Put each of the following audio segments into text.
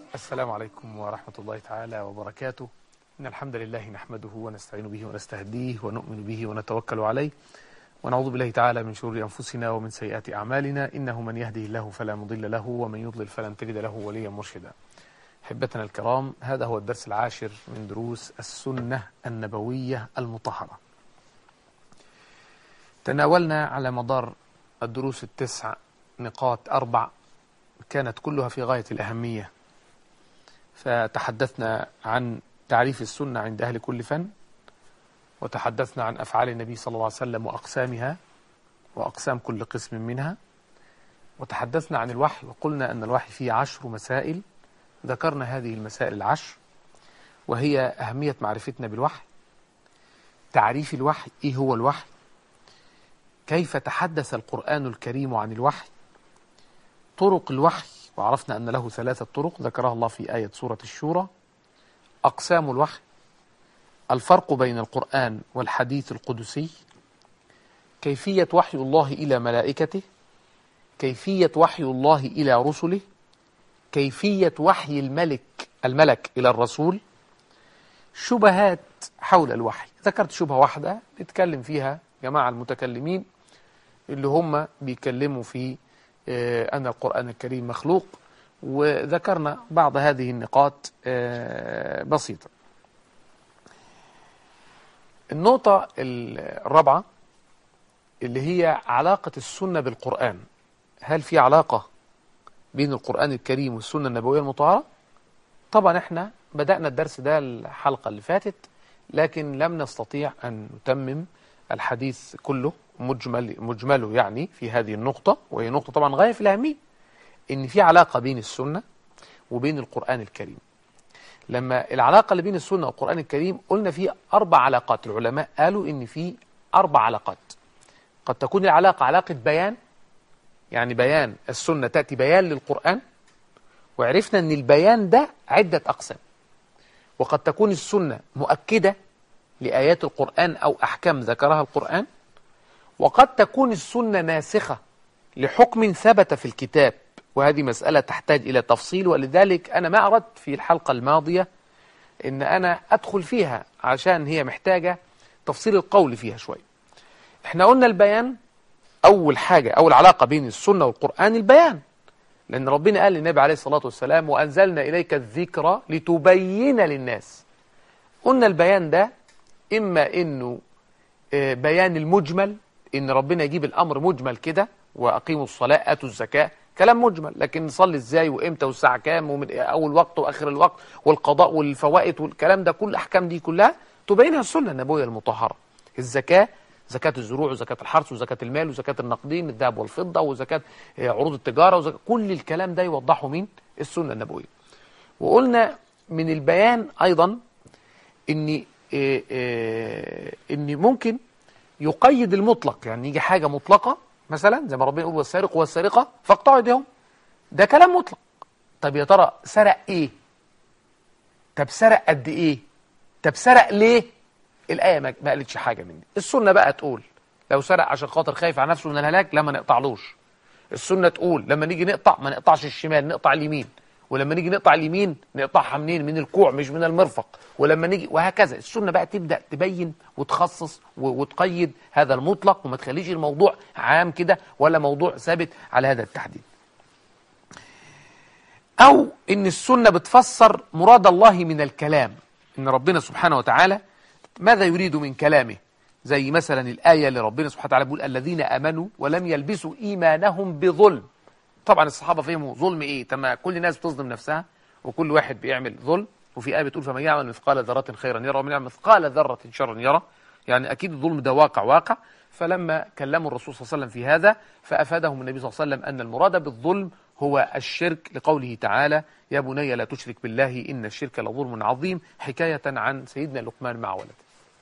السلام عليكم ورحمة الله تعالى وبركاته. إن الحمد لله نحمده ونستعين به ونستهديه ونؤمن به ونتوكل عليه، ونعوذ بالله تعالى من شرور أنفسنا ومن سيئات أعمالنا. إنه من يهده الله فلا مضل له ومن يضلل فلن تجد له وليا مرشدا. أحبتنا الكرام، هذا هو الدرس العاشر من دروس السنة النبوية المطهرة. تناولنا على مدار الدروس التسع نقاط 4 كانت كلها في غاية الأهمية. فتحدثنا عن تعريف السنة عند أهل كل فن، وتحدثنا عن أفعال النبي صلى الله عليه وسلم وأقسامها وأقسام كل قسم منها، وتحدثنا عن الوحي وقلنا أن الوحي فيه 10 مسائل. ذكرنا هذه المسائل 10، وهي أهمية معرفتنا بالوحي، تعريف الوحي، إيه هو الوحي، كيف تحدث القرآن الكريم عن الوحي، طرق الوحي، وعرفنا أن له 3 طرق ذكرها الله في آية سورة الشورى، أقسام الوحي، الفرق بين القرآن والحديث القدسي، كيفية وحي الله إلى ملائكته، كيفية وحي الله إلى رسله، كيفية وحي الملك إلى الرسول، شبهات حول الوحي. ذكرت شبهة واحدة نتكلم فيها جماعة المتكلمين اللي هم بيكلموا في أن القرآن الكريم مخلوق، وذكرنا بعض هذه النقاط بسيطة. النقطة الرابعة اللي هي علاقة السنة بالقرآن. هل في علاقة بين القرآن الكريم والسنة النبوية المطهرة؟ طبعا احنا بدأنا الدرس ده الحلقة اللي فاتت، لكن لم نستطيع أن نتمم الحديث كله مجمله يعني في هذه النقطة، وهي نقطة طبعا غاية في الأهمية، إن في علاقة بين السنة وبين القرآن الكريم. لما العلاقة اللي بين السنة والقرآن الكريم قلنا في 4 علاقات. العلماء قالوا إن في 4 علاقات. قد تكون العلاقة علاقة بيان، يعني بيان السنة تأتي بيان للقرآن، وعرفنا أن البيان ده عدة أقسام. وقد تكون السنة مؤكدة لآيات القرآن أو أحكام ذكرها القرآن، وقد تكون السنة ناسخة لحكم ثبت في الكتاب، وهذه مسألة تحتاج إلى تفصيل، ولذلك أنا ما أردت في الحلقة الماضية إن أنا أدخل فيها عشان هي محتاجة تفصيل القول فيها شوي. إحنا قلنا البيان أول حاجة، أول علاقة بين السنة والقرآن البيان، لأن ربنا قال للنبي عليه الصلاة والسلام: وأنزلنا إليك الذكر لتبين للناس. قلنا البيان ده إما إنه بيان المجمل، إن ربنا يجيب الأمر مجمل كده، وأقيموا الصلاة آتوا الزكاة، كلام مجمل، لكن نصلي إزاي وإمتى والساعة كام ومن أول وقت وآخر الوقت والقضاء والفوائد والكلام ده، كل الأحكام دي كلها تبينها السنة النبوية المطهرة. الزكاة، زكاة الزروع وزكاة الحرث وزكاة المال وزكاة النقدين الذهب والفضة وزكاة عروض التجارة وزكاة، كل الكلام ده يوضحه من السنة النبوية. وقلنا من البيان أيضا إن ممكن يقيد المطلق، يعني يجي حاجة مطلقة مثلا زي ما ربنا يقول: والسارق والسارقة فاقطعوا ايديهم، ده كلام مطلق. طب يا ترى سرق ايه؟ طب سرق قد ايه؟ طب سرق ليه؟ الآية ما قالتش حاجة من دي. السنة بقى تقول لو سرق عشان خاطر خايف على نفسه من الهلاك لا ما نقطعلوش. السنة تقول لما نيجي نقطع ما نقطعش الشمال، نقطع اليمين، ولما نيجي نقطع اليمين نقطعها منين؟ من الكوع مش من المرفق، ولما نيجي وهكذا. السنة بقى تبدأ تبين وتخصص وتقيد هذا المطلق، وما تخليش الموضوع عام كده ولا موضوع ثابت على هذا التحديد. أو إن السنة بتفسر مراد الله من الكلام، إن ربنا سبحانه وتعالى ماذا يريد من كلامه، زي مثلا الآية اللي ربنا سبحانه وتعالى بيقول: الذين آمنوا ولم يلبسوا إيمانهم بظلم. طبعا الصحابة فهموا ظلم إيه؟ تما كل الناس بتظلم نفسها وكل واحد بيعمل ظلم. وفي آية بتقول: فمن يعمل مثقال ذرة خيرا يرى ومن يعمل مثقال ذرة شرا يرى. يعني أكيد الظلم ده واقع. فلما كلموا الرسول صلى الله عليه وسلم في هذا فأفادهم النبي صلى الله عليه وسلم أن المراد بالظلم هو الشرك، لقوله تعالى: يا بني لا تشرك بالله إن الشرك لظلم عظيم، حكاية عن سيدنا لقمان مع ولده.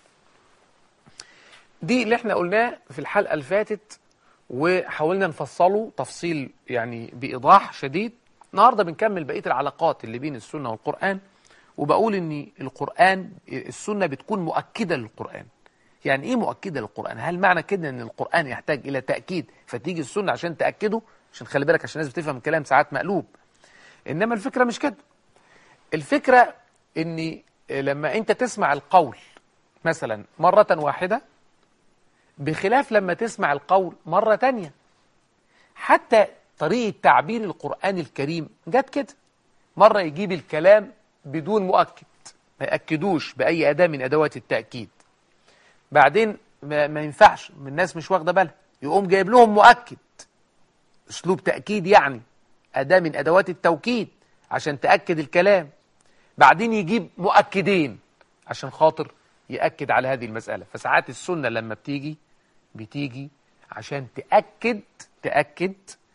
دي اللي احنا قلناه في الحلقة اللي فاتت، وحاولنا نفصله تفصيل يعني بإيضاح شديد. النهاردة بنكمل بقية العلاقات اللي بين السنة والقرآن، وبقول ان القرآن السنة بتكون مؤكدة للقرآن. يعني ايه مؤكدة للقرآن؟ هل معنى كده ان القرآن يحتاج الى تأكيد فتيجي السنة عشان تأكده؟ عشان خلي بالك، عشان الناس بتفهم الكلام ساعات مقلوب. انما الفكرة مش كده. الفكرة ان لما انت تسمع القول مثلا مرة واحدة بخلاف لما تسمع القول مرة تانية. حتى طريقة تعبير القرآن الكريم جت كده، مرة يجيب الكلام بدون مؤكد، ما يأكدوش بأي أداة من أدوات التأكيد، بعدين ما ينفعش، من الناس مش واخدة بالها، يقوم جايب لهم مؤكد، أسلوب تأكيد يعني أداة من أدوات التوكيد عشان تأكد الكلام، بعدين يجيب مؤكدين عشان خاطر يأكد على هذه المسألة. فساعات السنة لما بتيجي عشان تأكد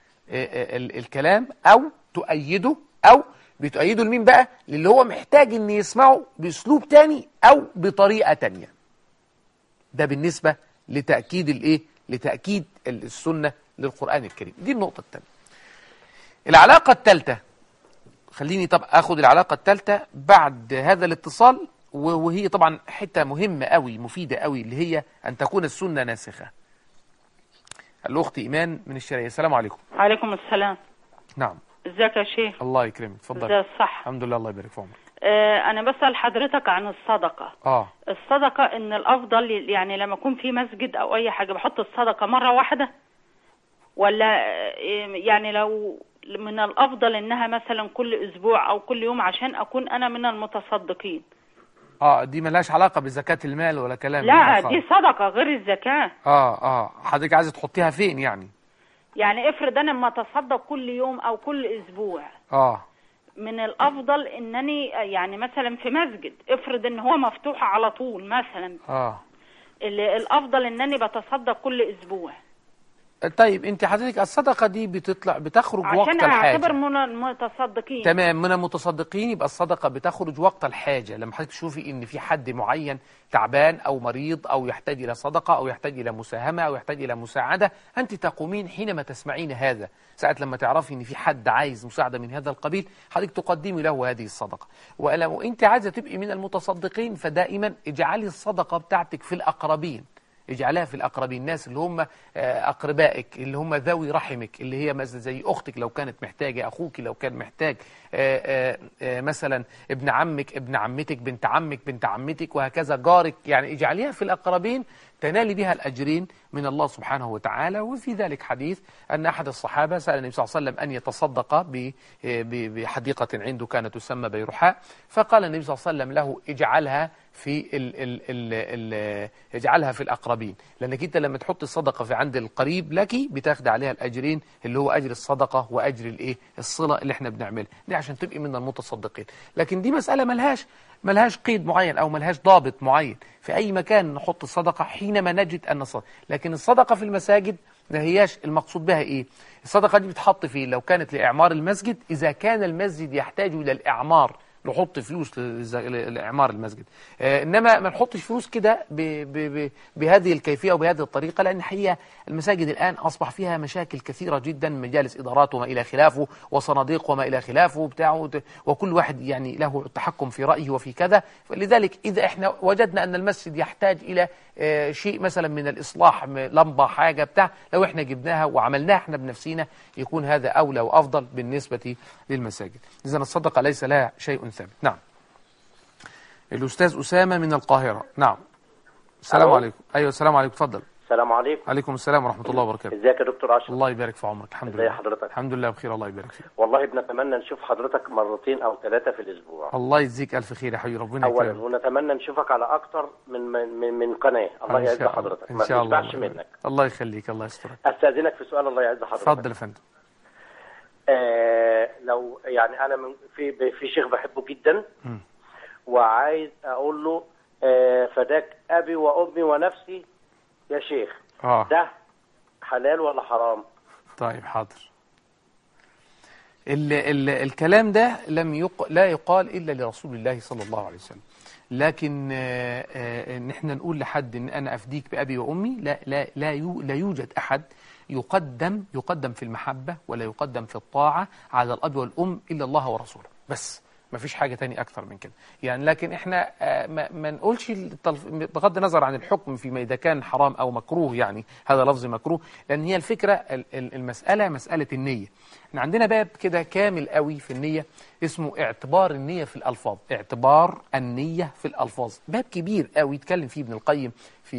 الكلام أو تؤيده، أو بتؤيده لمين بقى؟ للي هو محتاج ان يسمعه بأسلوب تاني أو بطريقة تانية. ده بالنسبة لتأكيد السنة للقرآن الكريم. دي النقطة الثانية. العلاقة الثالثة، خليني طب أخذ العلاقة الثالثة بعد هذا الاتصال، وهي طبعا حتة مهمة قوي مفيدة قوي، اللي هي أن تكون السنة ناسخة. الأخت إيمان من الشرقية، السلام عليكم. عليكم السلام. نعم. ازيك يا شيخ؟ الله يكرمك، اتفضل. ازي الصح؟ الحمد لله، الله يبارك في عمرك. أنا بسأل حضرتك عن الصدقة. الصدقة إن الأفضل يعني لما أكون في مسجد أو أي حاجة بحط الصدقة مرة واحدة، ولا يعني لو من الأفضل إنها مثلا كل أسبوع أو كل يوم عشان أكون أنا من المتصدقين؟ دي ملهاش علاقة بزكاة المال ولا كلام. لا، دي صدقة غير الزكاة. حضرتك عايزة تحطيها فين يعني؟ يعني افرض أنا لما أتصدق كل يوم أو كل أسبوع، من الافضل انني يعني مثلا في مسجد، افرض ان هو مفتوح على طول مثلا، الافضل انني بتصدق كل اسبوع. طيب انت حضرتك الصدقه دي بتخرج وقت الحاجه، عشان اعتبر من المتصدقين. تمام، من المتصدقين. يبقى الصدقه بتخرج وقت الحاجه، لما حضرتك تشوفي ان في حد معين تعبان او مريض او يحتاج الى صدقه او يحتاج الى مساهمه او يحتاج الى مساعده، انت تقومين حينما تسمعين هذا، ساعه لما تعرفي ان في حد عايز مساعده من هذا القبيل، حضرتك تقدمي له هذه الصدقه. ولو انت عايزه تبقي من المتصدقين، فدائما اجعلي الصدقه بتاعتك في الاقربين، اجعلها في الأقربين، الناس اللي هم أقربائك، اللي هم ذوي رحمك، اللي هي مثلا زي أختك لو كانت محتاجة، أخوك لو كان محتاج، مثلا ابن عمك، ابن عمتك، بنت عمك، بنت عمتك، وهكذا، جارك. يعني اجعليها في الأقربين تنالي بها الأجرين من الله سبحانه وتعالى. وفي ذلك حديث أن أحد الصحابة سأل النبي صلى الله عليه وسلم أن يتصدق بحديقة عنده كانت تسمى بيرحاء، فقال النبي صلى الله عليه وسلم له اجعلها اجعلها في الأقربين، لأنك أنت لما تحط الصدقة في عند القريب لك بتاخد عليها الأجرين، اللي هو أجر الصدقة وأجر الصلة اللي احنا بنعملها دي، عشان تبقي من المتصدقين. لكن دي مسألة ملهاش قيد معين أو ملهاش ضابط معين، في أي مكان نحط الصدقة حينما نجد أن الصدقة. لكن الصدقة في المساجد ما هياش المقصود بها إيه؟ الصدقة دي بتحط فيه لو كانت لإعمار المسجد، إذا كان المسجد يحتاج إلى الإعمار نحط فلوس لإعمار المسجد. إنما ما نحطش فلوس كده بهذه الكيفية وبهذه الطريقة، لأن الحقيقة المساجد الآن أصبح فيها مشاكل كثيرة جدا، مجالس إدارات وما إلى خلافه، وصناديق وما إلى خلافه بتاعه، وكل واحد يعني له التحكم في رأيه وفي كذا. فلذلك إذا إحنا وجدنا أن المسجد يحتاج إلى شيء مثلا من الإصلاح، لمبة، حاجة بتاع، لو إحنا جبناها وعملناها إحنا بنفسينا يكون هذا أولى وأفضل بالنسبة للمساجد. إذن الصدقة ليس لها شيء ثابت. نعم. الأستاذ أسامة من القاهرة. نعم. السلام عليكم. أيوة السلام عليكم، اتفضل. السلام عليكم. عليكم السلام ورحمة الله وبركاته. ازيك يا دكتور اشرف؟ الله يبارك في عمرك. الحمد لله. ازي حضرتك؟ الحمد لله بخير، الله يبارك فيك. والله بنتمنى نشوف حضرتك مرتين او ثلاثة في الاسبوع. الله يجزيك الف خير يا حبيبي، ربنا يكرمك. اولا ونتمنى نشوفك على اكتر من قناة. الله يعز حضرتك، ان شاء الله. ما نشبعش منك. الله يخليك، الله يسترك. استاذنك في سؤال، الله يعز حضرتك. اتفضل يا فندم. لو يعني انا في شيخ بحبه جدا، وعايز اقول له فداك ابي وامي ونفسي يا شيخ، ده حلال ولا حرام؟ طيب حاضر. الكلام ده لا يقال إلا لرسول الله صلى الله عليه وسلم، لكن ان احنا نقول لحد ان انا افديك بأبي وأمي، لا يوجد أحد يقدم في المحبة ولا يقدم في الطاعة على الأب والأم إلا الله ورسوله بس. مفيش حاجة تاني أكثر من كده يعني. لكن إحنا ما نقولش بغض النظر عن الحكم فيما إذا كان حرام أو مكروه، يعني هذا لفظ مكروه، لأن هي الفكرة المسألة مسألة النية. إحنا عندنا باب كده كامل قوي في النية اسمه اعتبار النية في الألفاظ. اعتبار النية في الألفاظ باب كبير قوي يتكلم فيه ابن القيم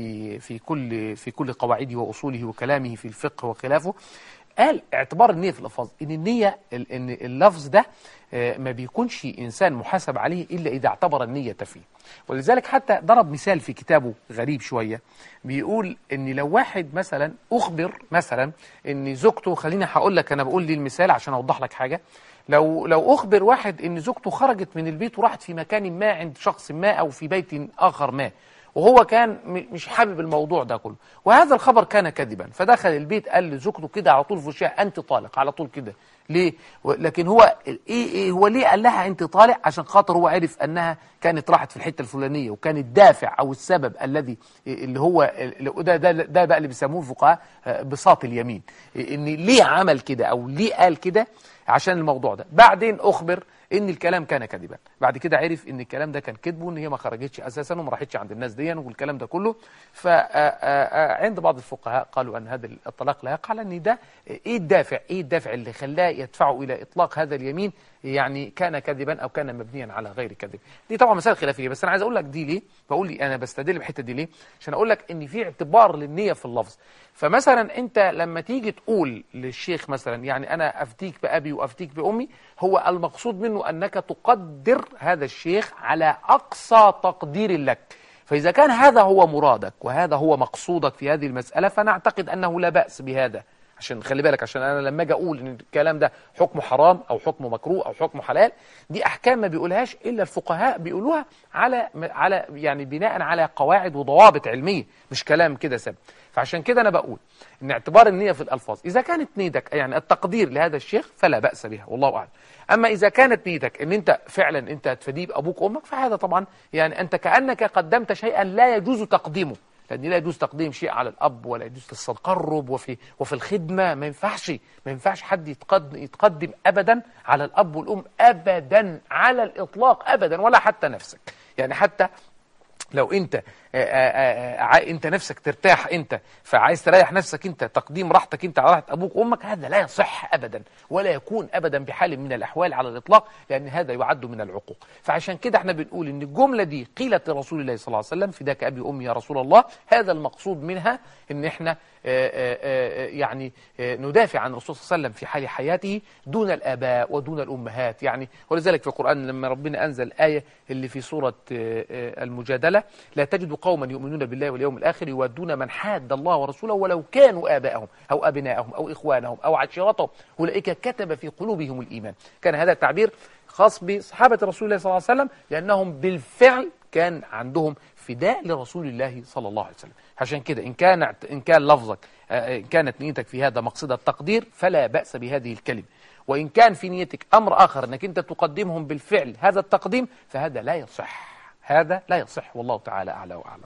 في كل قواعده وأصوله وكلامه في الفقه وخلافه. قال اعتبار النية في الألفاظ، إن النية إن اللفظ ده ما بيكونش إنسان محاسب عليه إلا إذا اعتبر النية فيه. ولذلك حتى ضرب مثال في كتابه غريب شوية، بيقول إن لو واحد مثلا أخبر مثلا إن زوجته، خليني هقول لك أنا بقول لي المثال عشان أوضح لك حاجة، لو أخبر واحد إن زوجته خرجت من البيت وراحت في مكان ما عند شخص ما أو في بيت آخر ما، وهو كان مش حابب الموضوع ده كله، وهذا الخبر كان كذبا، فدخل البيت قال لزوجته كده على طول في وشها أنت طالق على طول كده. ليه؟ لكن هو هو ليه قال لها أنت طالق؟ عشان خاطر هو عرف أنها كانت راحت في الحتة الفلانية، وكان الدافع أو السبب الذي اللي هو ده بقى اللي بيسموه الفقهاء بساط اليمين، إن ليه عمل كده أو ليه قال كده عشان الموضوع ده. بعدين أخبر ان الكلام كان كذبا، بعد كده عرف ان الكلام ده كان كذب، وان هي ما خرجتش اساسا وما راحتش عند الناس دي والكلام ده كله. فعند بعض الفقهاء قالوا ان هذا الطلاق لا يقع، لان ده ايه الدافع اللي خلاه يدفعه الى اطلاق هذا اليمين، يعني كان كذبا او كان مبنيا على غير كذب. دي طبعا مسائل خلافيه، بس انا عايز اقول لك دي ليه، بقول لي انا بستدل بالحته دي ليه، عشان اقول لك ان في اعتبار للنيه في اللفظ. فمثلا انت لما تيجي تقول للشيخ مثلا يعني انا افتيك بابي وافتيك بامي، هو المقصود منه انك تقدر هذا الشيخ على اقصى تقدير لك. فاذا كان هذا هو مرادك وهذا هو مقصودك في هذه المساله، فنعتقد انه لا باس بهذا. عشان خلي بالك، عشان انا لما اجي اقول ان الكلام ده حكمه حرام او حكمه مكروه او حكمه حلال، دي احكام ما بيقولهاش الا الفقهاء، بيقولوها على يعني بناء على قواعد وضوابط علميه، مش كلام كده سب. فعشان كده انا بقول ان اعتبار النيه في الالفاظ اذا كانت نيتك يعني التقدير لهذا الشيخ فلا باس بها، والله اعلم. اما اذا كانت نيتك ان انت فعلا انت تفديه بابوك وامك، فهذا طبعا يعني انت كانك قدمت شيئا لا يجوز تقديمه، لأن لا يجوز تقديم شيء على الأب ولا يجوز التقرب وفي الخدمة ما ينفعش حد يتقدم أبدا على الأب والأم، أبدا على الإطلاق أبدا، ولا حتى نفسك. يعني حتى لو انت نفسك ترتاح انت، فعايز تريح نفسك انت، تقديم راحتك انت على راحة ابوك وامك، هذا لا يصح ابدا ولا يكون ابدا بحال من الاحوال على الاطلاق، لان هذا يعد من العقوق. فعشان كده احنا بنقول ان الجملة دي قيلت لرسول الله صلى الله عليه وسلم فداك ابي وامي يا رسول الله، هذا المقصود منها ان احنا يعني ندافع عن الرسول صلى الله عليه وسلم في حال حياته دون الآباء ودون الأمهات. يعني ولذلك في القرآن لما ربنا أنزل آية اللي في سورة المجادلة، لا تجد قوما يؤمنون بالله واليوم الآخر يودون من حاد الله ورسوله ولو كانوا آباءهم أو أبناءهم أو إخوانهم أو عشيرتهم أولئك كتب في قلوبهم الإيمان. كان هذا التعبير خاص بصحابة رسول الله صلى الله عليه وسلم، لأنهم بالفعل كان عندهم فداء لرسول الله صلى الله عليه وسلم. عشان كده إن كان لفظك إن كانت نيتك في هذا مقصد التقدير فلا بأس بهذه الكلمة، وإن كان في نيتك أمر آخر أنك أنت تقدمهم بالفعل هذا التقديم، فهذا لا يصح، هذا لا يصح، والله تعالى أعلى وأعلم.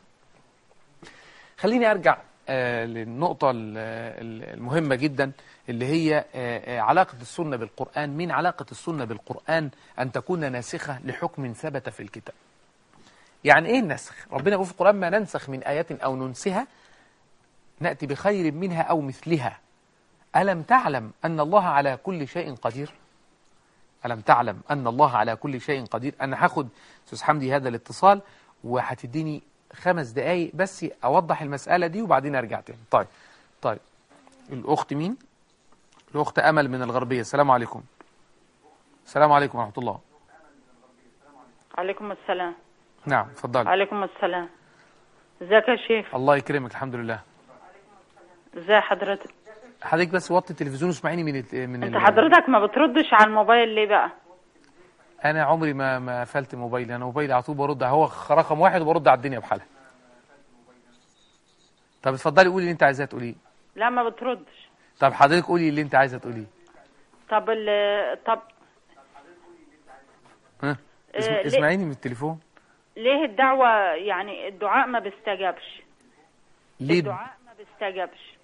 خليني أرجع للنقطة المهمة جدا اللي هي علاقة السنة بالقرآن. من علاقة السنة بالقرآن أن تكون ناسخة لحكم ثبت في الكتاب. يعني إيه النسخ؟ ربنا يقول في القرآن ما ننسخ من آيات أو ننسها نأتي بخير منها أو مثلها ألم تعلم أن الله على كل شيء قدير؟ ألم تعلم أن الله على كل شيء قدير؟ أنا هاخد أستاذ حمدي هذا الاتصال وهتديني 5 دقايق بس أوضح المسألة دي وبعدين أرجع تاني. طيب الأخت مين؟ الأخت أمل من الغربية. السلام عليكم. السلام عليكم ورحمة الله. عليكم السلام. نعم اتفضلي. عليكم السلام. ازيك يا شيخ؟ الله يكرمك الحمد لله. ازي حضرتك؟ حضرتك بس وطي التلفزيون واسمعيني من انت حضرتك ما بتردش على الموبايل ليه بقى؟ انا عمري ما قفلت موبايلي، انا موبايلي على طول برد، هو رقم 1 وبرد على الدنيا بحالها. طب اتفضلي قولي اللي انت عايزاه تقوليه. لا ما بتردش. طب حضرتك قولي اللي انت عايزه تقوليه. طب ها اسمعيني من التليفون. ليه الدعوة يعني الدعاء ما بيستجابش؟ ليه الدعاء ما بيستجابش؟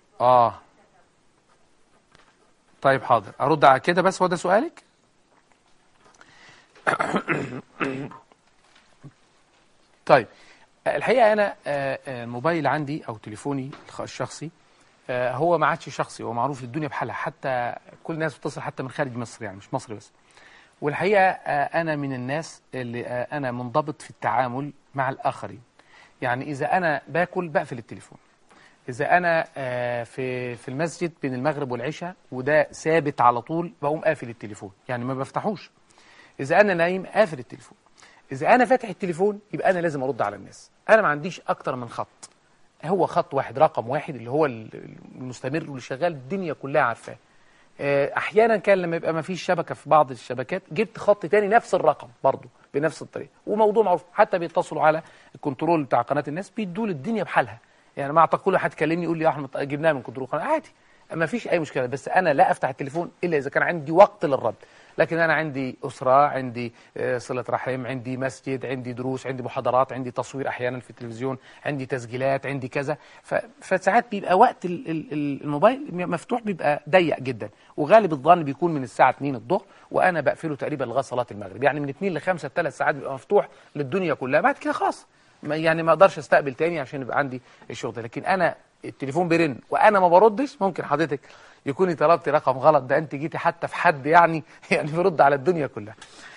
طيب حاضر ارد على كده، بس هو ده سؤالك؟ طيب الحقيقة أنا الموبايل عندي أو تليفوني الشخصي هو ما عادش شخصي، هو معروف للدنيا بحالها، حتى كل الناس بتصل حتى من خارج مصر، يعني مش مصر بس. والحقيقة أنا من الناس اللي أنا منضبط في التعامل مع الآخرين. يعني إذا أنا باكل بقفل التليفون، إذا أنا في المسجد بين المغرب والعشاء وده ثابت على طول بقوم قافل التليفون، يعني ما بفتحوش. إذا أنا نايم قافل التليفون. إذا أنا فاتح التليفون يبقى أنا لازم أرد على الناس. أنا ما عنديش أكتر من خط، هو خط واحد، رقم واحد، اللي هو المستمر واللي شغال الدنيا كلها عارفاه. أحيانا كان لما يبقى ما فيش شبكة في بعض الشبكات جبت خط تاني نفس الرقم برضه بنفس الطريقة، وموضوع معروف. حتى بيتصلوا على الكنترول بتاع قناة الناس بيدوا الدنيا بحالها. يعني ما اعتقد كل حد كلمني يقول لي يا احمد جبناها من كنترول قناة عادي، ما فيش أي مشكلة. بس أنا لا أفتح التليفون إلا إذا كان عندي وقت للرد. لكن أنا عندي أسرة، عندي صلة رحم، عندي مسجد، عندي دروس، عندي محاضرات، عندي تصوير أحيانا في التلفزيون، عندي تسجيلات، عندي كذا. فساعات بيبقى وقت الموبايل مفتوح بيبقى ضيق جدا، وغالب الظن بيكون من الساعة 2 الظهر، وأنا بقفله تقريبا لغاية صلاة المغرب. يعني من 2 ل 5 3 ساعات بيبقى مفتوح للدنيا كلها. بعد كده خلاص يعني ما اقدرش استقبل تاني عشان يبقى عندي الشغل. لكن أنا التليفون بيرن وأنا ما بردش، ممكن حضرتك يكوني طلبتي رقم غلط، ده انت جيتي حتى في حد يعني بيرد على الدنيا كلها.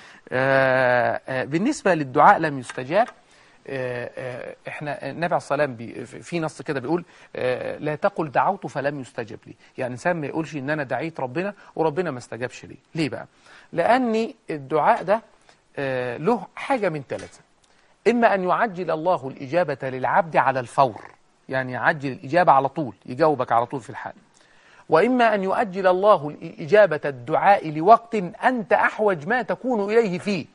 بالنسبة للدعاء لم يستجاب، احنا النبي عليه الصلاة والسلام في نص كده بيقول لا تقل دعوت فلم يستجب لي. يعني الانسان ما يقولش ان انا دعيت ربنا وربنا ما استجابش لي. ليه بقى؟ لان الدعاء ده له حاجة من ثلاثة: اما ان يعجل الله الإجابة للعبد على الفور، يعني يعجل الإجابة على طول، يجاوبك على طول في الحال. وإما أن يؤجل الله إجابة الدعاء لوقت أنت أحوج ما تكون إليه فيه.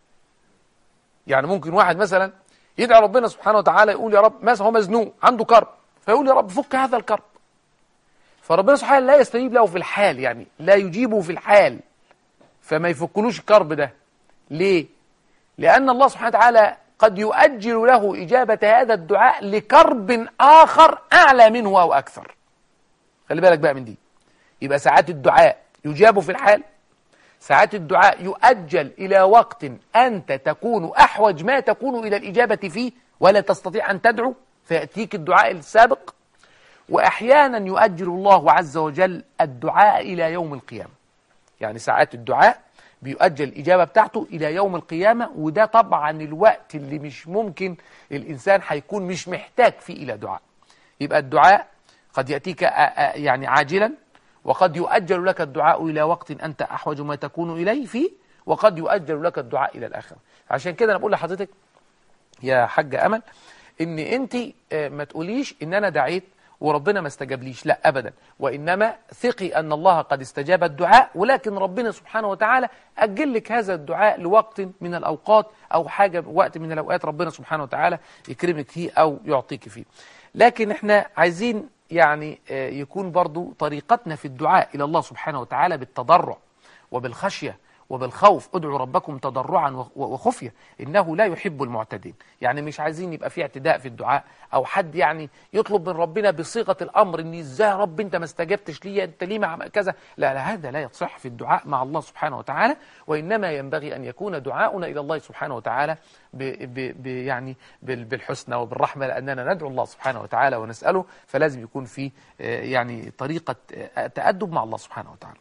يعني ممكن واحد مثلا يدعي ربنا سبحانه وتعالى، يقول يا رب، مثلا هو مزنوق عنده كرب، فيقول يا رب فك هذا الكرب، فربنا سبحانه لا يستجيب له في الحال، يعني لا يجيبه في الحال، فما يفكلوش الكرب ده. ليه؟ لأن الله سبحانه وتعالى قد يؤجل له إجابة هذا الدعاء لكرب آخر أعلى منه أو أكثر. خلي بالك بقى من دي. يبقى ساعات الدعاء يجاب في الحال، ساعات الدعاء يؤجل إلى وقت أنت تكون أحوج ما تكون إلى الإجابة فيه ولا تستطيع أن تدعو فيأتيك الدعاء السابق، وأحيانا يؤجل الله عز وجل الدعاء إلى يوم القيامة. يعني ساعات الدعاء بيؤجل الإجابة بتاعته إلى يوم القيامة، وده طبعا الوقت اللي مش ممكن الإنسان هيكون مش محتاج فيه إلى دعاء. يبقى الدعاء قد يأتيك يعني عاجلا، وقد يؤجل لك الدعاء إلى وقت أنت أحوج ما تكون إليه فيه، وقد يؤجل لك الدعاء إلى الآخرة. عشان كده أنا بقول لحضرتك يا حاجة أمل إن أنت ما تقوليش إن أنا دعيت وربنا ما استجابليش، لا أبدا، وإنما ثقي أن الله قد استجاب الدعاء، ولكن ربنا سبحانه وتعالى أجل لك هذا الدعاء لوقت من الأوقات، أو حاجة وقت من الأوقات ربنا سبحانه وتعالى يكرمك فيه أو يعطيك فيه. لكن احنا عايزين يعني يكون برضو طريقتنا في الدعاء إلى الله سبحانه وتعالى بالتضرع وبالخشية وبالخوف. ادعوا ربكم تضرعا وخفية إنه لا يحب المعتدين. يعني مش عايزين يبقى في اعتداء في الدعاء، أو حد يعني يطلب من ربنا بصيغة الأمر إن إزاي رب أنت ما استجبتش لي، أنت ليه مع كذا. لا لا، هذا لا يصح في الدعاء مع الله سبحانه وتعالى. وإنما ينبغي أن يكون دعاؤنا إلى الله سبحانه وتعالى يعني بالحسنى وبالرحمة، لأننا ندعو الله سبحانه وتعالى ونسأله، فلازم يكون في يعني طريقة تأدب مع الله سبحانه وتعالى.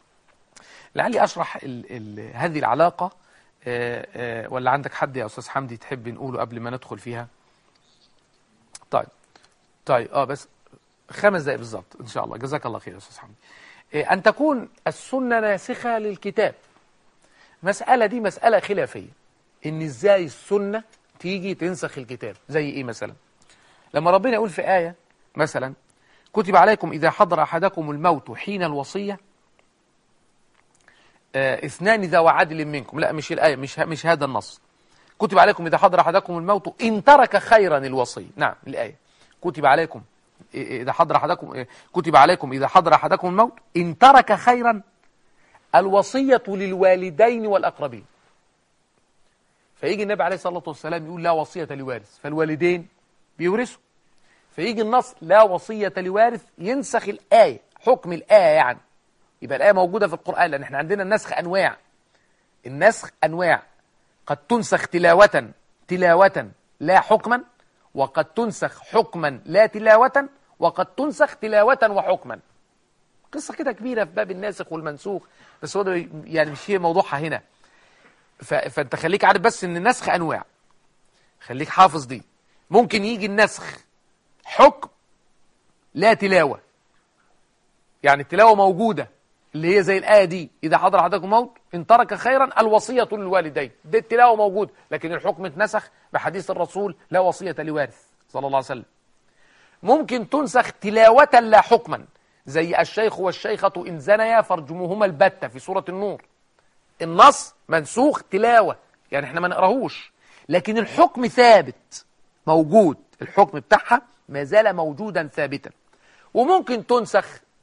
لعلي أشرح هذه العلاقة، ولا عندك حد يا أستاذ حمدي تحب نقوله قبل ما ندخل فيها؟ طيب بس 5 دقائق بالظبط إن شاء الله. جزاك الله خير يا أستاذ حمدي. أن تكون السنة ناسخة للكتاب، مسألة دي مسألة خلافية، إن إزاي السنة تيجي تنسخ الكتاب. زي إيه مثلا؟ لما ربنا يقول في آية مثلا كتب عليكم إذا حضر أحدكم الموت حين الوصية 2 ذوى عدل منكم. لا، مش الآية، مش هذا النص. كتب عليكم إذا حضر أحدكم الموت إن ترك خيرا الوصية. نعم، الآية كتب عليكم إذا حضر أحدكم الموت إن ترك خيرا الوصية للوالدين والأقربين. فيجي النبي عليه الصلاة والسلام يقول لا وصية لوارث، فالوالدين بيورثوا. فيجي النص لا وصية لوارث، ينسخ الآية، حكم الآية يعني. يبقى الآية موجودة في القرآن، لأن احنا عندنا النسخ أنواع. النسخ أنواع، قد تنسخ تلاوة لا حكما، وقد تنسخ حكما لا تلاوة، وقد تنسخ تلاوة وحكما. قصة كده كبيرة في باب الناسخ والمنسوخ، بس هو ده يعني مش هي موضوعها هنا. فأنت خليك عارف بس إن النسخ أنواع، خليك حافظ دي. ممكن يجي النسخ حكم لا تلاوة، يعني التلاوة موجودة اللي هي زي الآية دي: إذا حضر أحدكم موت إن ترك خيرا الوصية للوالدين. دي التلاوة موجود، لكن الحكم اتنسخ بحديث الرسول: لا وصية لوارث صلى الله عليه وسلم. ممكن تنسخ تلاوة لا حكما، زي الشيخ والشيخة إن زنيا فارجموهما البتة في سورة النور. النص منسوخ تلاوة، يعني احنا ما نقراهوش، لكن الحكم ثابت موجود، الحكم بتاعها ما زال موجودا ثابتا. وممكن تنسخ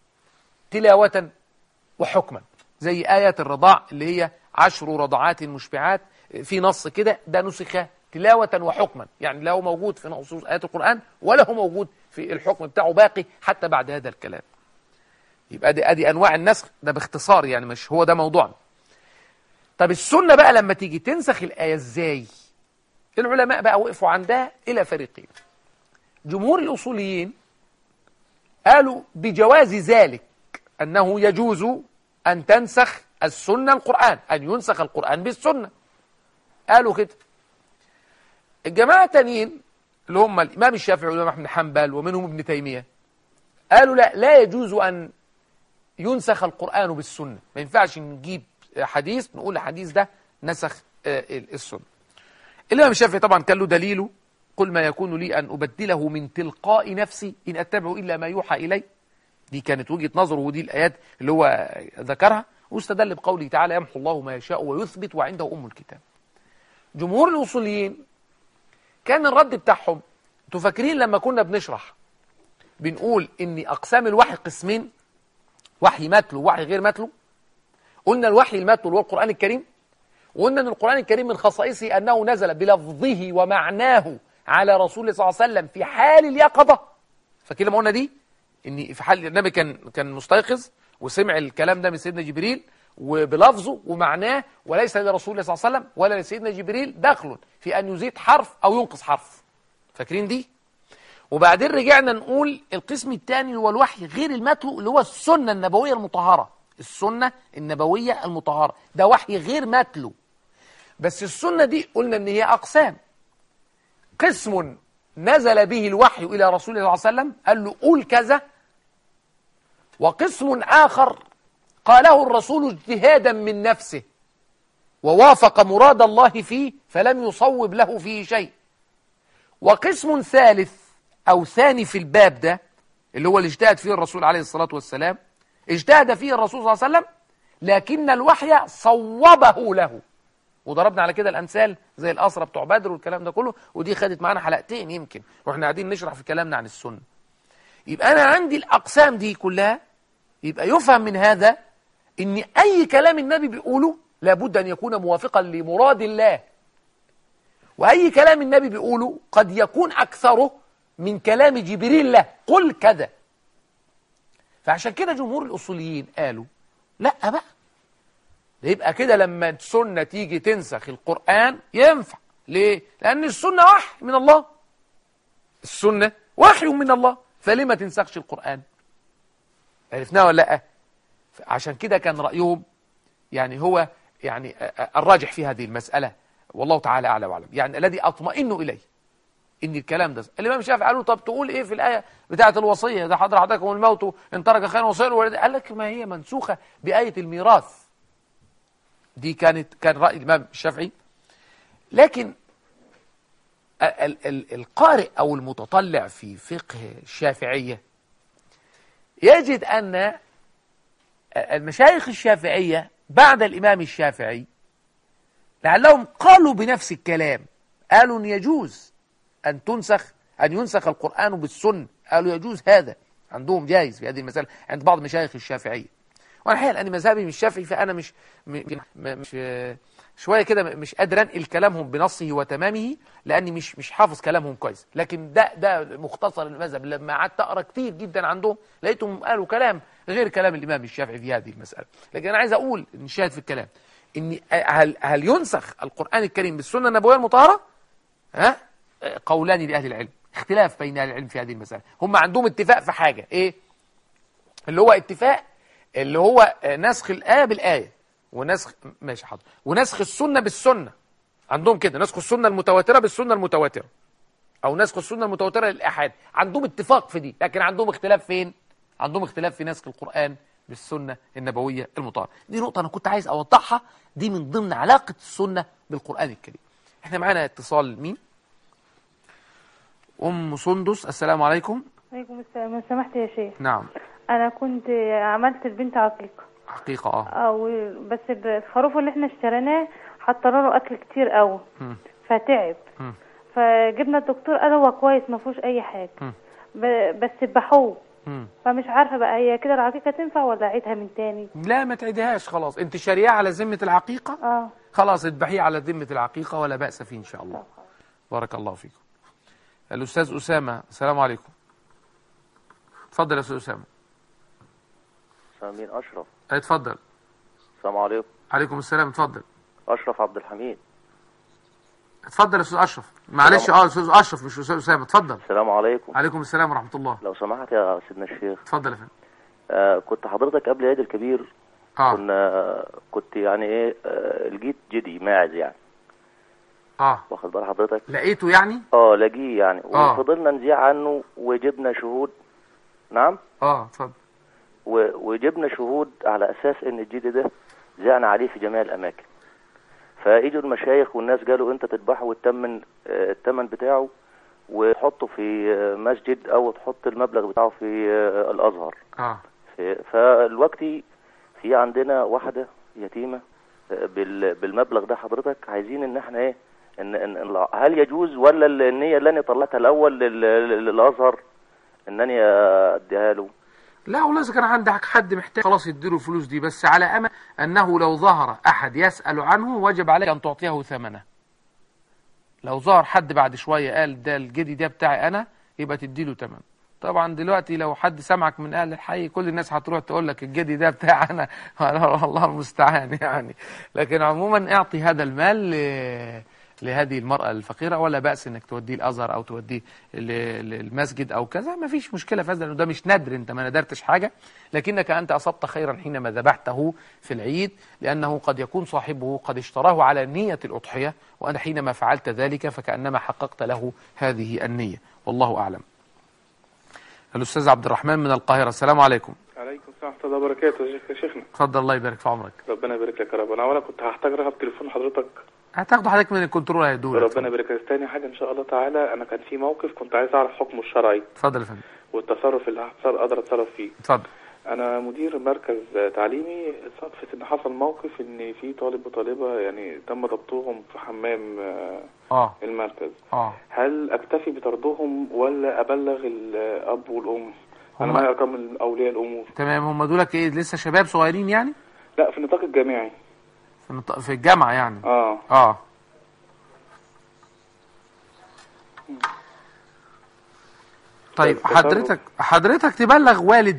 تلاوة وحكما، زي آيات الرضاع اللي هي 10 رضعات مشبعات، في نص كده ده نسخ تلاوة وحكما، يعني لا هو موجود في نصوص آيات القرآن ولا هو موجود في الحكم بتاعه باقي حتى بعد هذا الكلام. يبقى دي أنواع النسخ، ده باختصار يعني، مش هو ده موضوعنا. طب السنة بقى لما تيجي تنسخ الآية ازاي؟ العلماء بقى وقفوا عندها إلى فريقين. جمهور الأصوليين قالوا بجواز ذلك، أنه يجوز أن تنسخ السنة القرآن، أن ينسخ القرآن بالسنة، قالوا كده. الجماعة التانيين اللي هم الإمام الشافعي والإمام أحمد بن حنبل ومنهم ابن تيمية قالوا لا يجوز أن ينسخ القرآن بالسنة، ما ينفعش نجيب حديث نقول الحديث ده نسخ السنة. الإمام الشافعي طبعا كان له دليله: قل ما يكون لي أن أبدله من تلقاء نفسي إن أتبع إلا ما يوحى إلي. دي كانت وجهة نظره، ودي الآيات اللي هو ذكرها، واستدل بقوله تعالى: يمحو الله ما يشاء ويثبت وعنده أم الكتاب. جمهور الأصوليين كان الرد بتاعهم، انتوا فاكرين لما كنا بنشرح بنقول إن أقسام الوحي قسمين: وحي متلو ووحي غير متلو. قلنا الوحي المتلو هو القرآن الكريم، وقلنا أن القرآن الكريم من خصائصه أنه نزل بلفظه ومعناه على رسول الله صلى الله عليه وسلم في حال اليقظة. فكده ما قلنا دي ان في حال النبي كان مستيقظ وسمع الكلام ده من سيدنا جبريل وبلفظه ومعناه، وليس لرسول الله صلى الله عليه وسلم ولا لسيدنا جبريل دخل في ان يزيد حرف او ينقص حرف. فاكرين دي؟ وبعدين رجعنا نقول القسم الثاني هو الوحي غير المتلو، اللي هو السنة النبوية المطهرة. السنة النبوية المطهرة ده وحي غير متلو، بس السنة دي قلنا ان هي اقسام: قسم نزل به الوحي الى رسول الله صلى الله عليه وسلم قال له قول كذا، وقسم آخر قاله الرسول اجتهادا من نفسه ووافق مراد الله فيه فلم يصوب له فيه شيء، وقسم ثالث أو ثاني في الباب ده اللي هو اللي اجتهد فيه الرسول عليه الصلاة والسلام، اجتهد فيه الرسول صلى الله عليه وسلم لكن الوحي صوبه له. وضربنا على كده الأمثال زي الأسرى بتوع بدر والكلام ده كله، ودي خدت معانا حلقتين يمكن واحنا قاعدين نشرح في كلامنا عن السنة. يبقى أنا عندي الأقسام دي كلها، يبقى يفهم من هذا إن أي كلام النبي بيقوله لابد أن يكون موافقا لمراد الله، وأي كلام النبي بيقوله قد يكون أكثره من كلام جبريل له: قل كذا. فعشان كده جمهور الأصوليين قالوا لا بقى، يبقى كده لما السنة تيجي تنسخ القرآن ينفع. ليه؟ لأن السنة وحي من الله، السنة وحي من الله، فليه ما تنسخش القرآن؟ عرفناه ولا لا؟ عشان كده كان رأيهم يعني هو يعني الراجح في هذه المسألة، والله تعالى أعلى وأعلم، يعني الذي أطمئن إليه إن الكلام ده. الإمام الشافعي قالوا طب تقول إيه في الآية بتاعة الوصية: إذا حضر أحدكم الموت إن ترك خيرا وصية؟ قال لك ما هي منسوخة بآية الميراث. دي كان رأي الإمام الشافعي. لكن القارئ أو المتطلع في فقه الشافعية يجد أن المشايخ الشافعية بعد الإمام الشافعي لعلهم قالوا بنفس الكلام، قالوا أن يجوز أن ينسخ القرآن بالسنة، قالوا يجوز، هذا عندهم جائز في هذه المسألة عند بعض مشايخ الشافعية. وأنا حقيقة لأن مذهبي مش شافعي، فأنا مش شوية كده مش قادر أنقل كلامهم بنصه وتمامه، لأني مش حافظ كلامهم كويس. لكن ده مختصر المذهب، لما قعدت أقرأ كتير جدا عندهم لقيتهم قالوا كلام غير كلام الإمام الشافعي في هذه المسألة. لكن أنا عايز أقول نشاهد في الكلام ان هل ينسخ القرآن الكريم بالسنة النبوية المطهرة؟ قولان لأهل العلم، اختلاف بين أهل العلم في هذه المسألة. هم عندهم اتفاق في حاجة ايه؟ اللي هو اتفاق اللي هو نسخ الآية بالآية، ونسخ ماشي حاضر، ونسخ السنة بالسنة. عندهم كده نسخ السنة المتواترة بالسنة المتواترة، او نسخ السنة المتواترة للآحاد. عندهم اتفاق في دي، لكن عندهم اختلاف فين؟ عندهم اختلاف في نسخ القرآن بالسنة النبوية المطهرة. دي نقطة أنا كنت عايز أوضحها، دي من ضمن علاقة السنة بالقرآن الكريم. احنا معانا اتصال مين؟ أم سندس، السلام عليكم. عليكم السلام. لو سمحت يا شيخ. نعم. أنا كنت عملت البنت عقيقة. عقيقة بس الخروف اللي احنا اشتريناه حط له أكل كتير قوي فتعب. فجبنا الدكتور قال هو كويس ما فيهوش أي حاجة. بس ذبحوه. فمش عارفة بقى هي كده العقيقة تنفع ولا أعيدها من تاني؟ لا ما تعيدهاش، خلاص انت شاريها على ذمة العقيقة. خلاص اذبحيه على ذمة العقيقة ولا بأس فيه إن شاء الله. بارك الله فيكم. الأستاذ أسامة، السلام عليكم. اتفضل يا أستاذ أسامة. مين؟ أشرف. اتفضل. السلام عليكم. عليكم السلام، اتفضل. أشرف عبد الحميد. اتفضل يا أستاذ أشرف. معلش أستاذ أشرف مش أستاذ أسامة، اتفضل. السلام عليكم. عليكم السلام ورحمة الله. لو سمحت يا سيدنا الشيخ. اتفضل يا فندم. كنت حضرتك قبل العيد الكبير كنت يعني ايه لقيت جدي ماعز يعني. واخد بال حضرتك؟ لقيته يعني؟ لاقيه يعني. وفضلنا نذيع عنه وجبنا شهود. نعم؟ اتفضل. وجبنا شهود على اساس ان الجدي ده ذيعنا عليه في جميع الاماكن. فاجوا المشايخ والناس قالوا انت تذبحه الثمن بتاعه وتحطه في مسجد او تحط المبلغ بتاعه في الازهر. فالوقت في عندنا واحدة يتيمة بالمبلغ ده حضرتك، عايزين ان احنا ايه إن هل يجوز ولا النية اللي انا طلعتها الاول للازهر انني اديها له؟ لا والله اذا كان عندك حد محتاج خلاص يديله الفلوس دي، بس على امل انه لو ظهر احد يسأل عنه وجب عليك ان تعطيه ثمنه. لو ظهر حد بعد شوية قال ده الجدي ده بتاعي انا، يبقى تديله ثمن. طبعا دلوقتي لو حد سمعك من اهل الحي كل الناس هتروح تقول لك الجدي ده بتاعي انا، الله المستعان يعني. لكن عموما اعطي هذا المال لهذه المرأة الفقيرة، ولا بأس انك توديه الازهر او توديه للمسجد او كذا، ما فيش مشكلة في هذا، ده مش ندر، انت ما ندرتش حاجة، لكنك انت اصبت خيرا حينما ذبحته في العيد، لانه قد يكون صاحبه قد اشتراه على نية الأضحية، وأنا حينما فعلت ذلك فكأنما حققت له هذه النية، والله أعلم. الأستاذ عبد الرحمن من القاهرة، السلام عليكم. عليكم السلام ورحمة الله وبركاته يا شيخنا. اتفضل، الله يبارك في عمرك. ربنا يبارك لك يا رب. أنا كنت هحتاج رقم تليفون حضرتك. هتاخده حضرتك من الكنترول هيدولك. ربنا يبارك لك. تاني حاجة إن شاء الله تعالى، أنا كان في موقف كنت عايز أعرف حكمه الشرعي. اتفضل يا فندم. والتصرف اللي أقدر أتصرف فيه. اتفضل. أنا مدير مركز تعليمي، صدفة إن حصل موقف إن في طالب وطالبة يعني تم ضبطهم في حمام المركز. هل أكتفي بطردهم ولا أبلغ الأب والأم؟ أنا معايا أرقام أولياء الأمور. تمام. هم دولك إيه، لسه شباب صغيرين يعني؟ لا، في النطاق الجامعي. في الجامعة يعني؟ طيب حضرتك تبلغ والد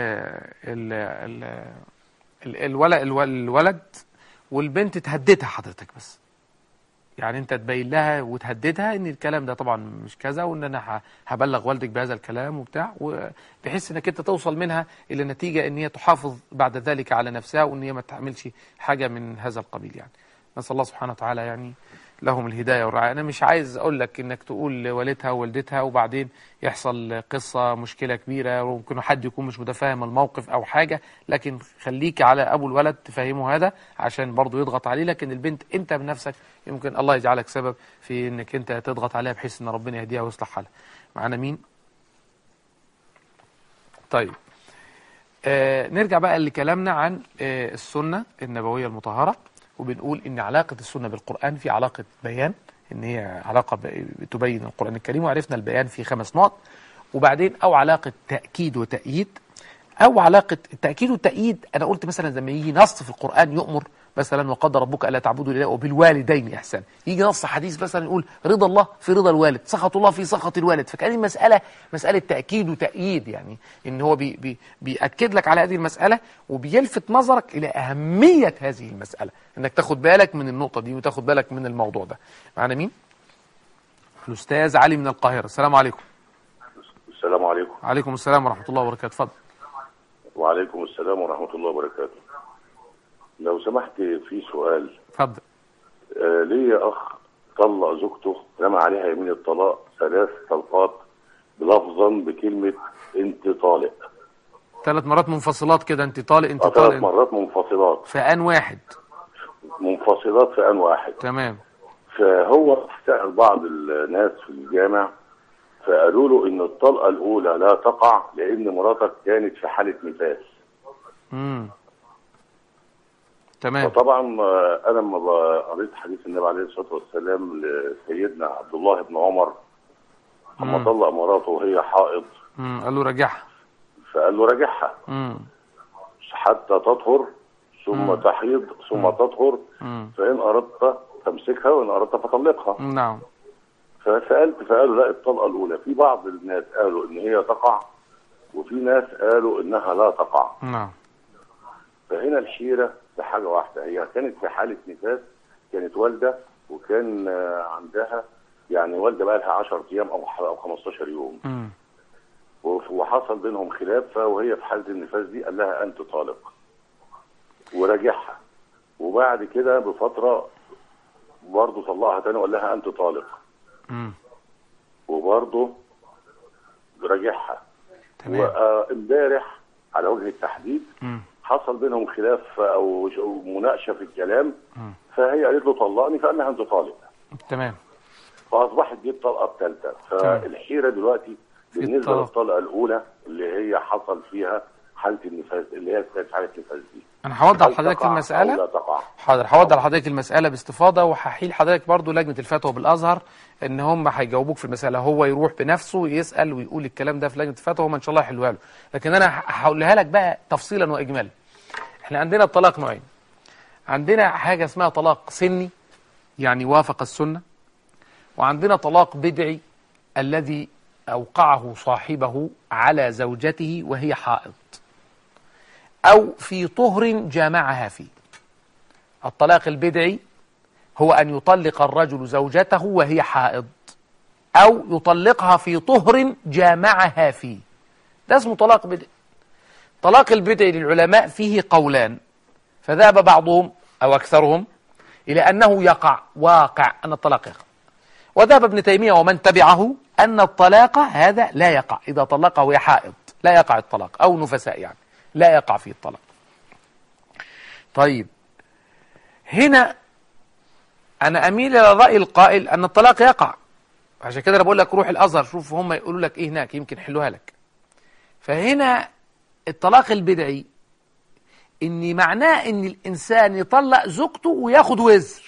الولد والبنت تهددها حضرتك، بس يعني انت تبين لها وتهددها ان الكلام ده طبعا مش كذا، وان انا هبلغ والدك بهذا الكلام وبتاع، بحيث انك انت توصل منها الى نتيجة ان هي تحافظ بعد ذلك على نفسها، وان هي ما تعملش حاجة من هذا القبيل يعني. نسأل الله سبحانه وتعالى يعني لهم الهداية والرعاية. أنا مش عايز أقول لك إنك تقول لوالدها ووالدتها وبعدين يحصل قصة مشكلة كبيرة، وممكن حد يكون مش متفاهم الموقف أو حاجة، لكن خليك على أبو الولد تفهمه هذا عشان برضو يضغط عليه. لكن البنت أنت بنفسك يمكن الله يجعلك سبب في إنك أنت تضغط عليها بحيث إن ربنا يهديها ويصلح حالها. معنا مين؟ طيب نرجع بقى لكلامنا عن السنة النبوية المطهرة، وبنقول إن علاقة السنة بالقرآن في علاقة بيان، إن هي علاقة تبين القرآن الكريم، وعرفنا البيان في 5 نقط، وبعدين أو علاقة تأكيد وتأييد، أو علاقة التأكيد والتأييد. أنا قلت مثلا لما يجي نص في القرآن يؤمر مثلا وقضى ربك الا تعبدوا الا وبالوالدين احسانا. يجي نص حديث مثلا يقول رضا الله في رضا الوالد، سخط الله في سخط الوالد. فكان المساله مساله تاكيد وتأييد، يعني ان هو بيأكد لك على هذه المساله وبيلفت نظرك الى اهميه هذه المساله، انك تاخد بالك من النقطه دي وتاخد بالك من الموضوع ده. معنا مين؟ الاستاذ علي من القاهره. السلام عليكم. السلام عليكم. وعليكم السلام ورحمه الله وبركاته. اتفضل. وعليكم السلام ورحمه الله وبركاته. لو سمحت في سؤال. اتفضل. ليا اخ طلق زوجته، رمى عليها يمين الطلاق 3 طلقات بلفظا بكلمه انت طالق. 3 مرات منفصلات كده، انت طالق انت طالق. 3 مرات منفصلات في آن واحد. منفصلات في آن واحد. تمام. فهو سأل بعض الناس في الجامع فقالوا له ان الطلقه الاولى لا تقع لان مراتك كانت في حاله نفاس. تمام. فطبعا انا لما قريت حديث النبي عليه الصلاه والسلام لسيدنا عبد الله بن عمر لما طلق مراته وهي حائض، قال له راجعها. فقال له راجعها حتى تطهر ثم تحيض ثم تطهر، فان اردت تمسكها وان اردت فطلقها. نعم. فسالت فقالوا لا، الطلقه الاولى في بعض الناس قالوا ان هي تقع وفي ناس قالوا انها لا تقع. نعم. فهنا الحيره في حاجه واحده، هي كانت في حاله نفاس، كانت والده وكان عندها يعني والده بقى لها 10 ايام او 15 يوم. وحصل بينهم خلاف، وهي في حاله النفاس دي قال لها انت طالق وراجعها، وبعد كده بفتره برضه طلقها تاني وقال لها انت طالق وبرضه راجعها. وامبارح على وجه التحديد حصل بينهم خلاف او مناقشه في الكلام، فهي قالت له طلقني فقال لها انت طالق. تمام. فاصبحت دي الطلقه الثالثه. فالحيره دلوقتي بالنسبه للطلقه الاولى اللي هي حصل فيها حاله النفاس، اللي هي كانت حاله النفاس دي، انا هوضح لحضرتك المساله. حاضر، هوضح لحضرتك المساله باستفاضه، وهحيل حضرتك برضو لجنه الفتوى بالازهر ان هم هيجاوبوك في المساله. هو يروح بنفسه يسال ويقول الكلام ده في لجنه الفتوى، هم ان شاء الله يحلوها له. لكن انا هقولها لك بقى تفصيلا واجمالا. احنا عندنا الطلاق نوعين. عندنا حاجه اسمها طلاق سني، يعني وافق السنه، وعندنا طلاق بدعي الذي اوقعه صاحبه على زوجته وهي حائض أو في طهر جامعها فيه. الطلاق البدعي هو أن يطلق الرجل زوجته وهي حائض أو يطلقها في طهر جامعها فيه، ده اسمه طلاق بدعي. طلاق البدعي للعلماء فيه قولان، فذهب بعضهم أو أكثرهم إلى أنه واقع أن الطلاق يقع، وذهب ابن تيمية ومن تبعه أن الطلاق هذا لا يقع إذا طلقه وهي حائض، لا يقع الطلاق، أو نفساء يعني لا يقع فيه الطلاق. طيب هنا أنا أميل إلى الرأي القائل أن الطلاق يقع، عشان كده أنا بقول لك روح الأزهر شوف هم يقولوا لك إيه هناك، يمكن يحلوها لك. فهنا الطلاق البدعي إن معناه إن الإنسان يطلق زوجته وياخد وزر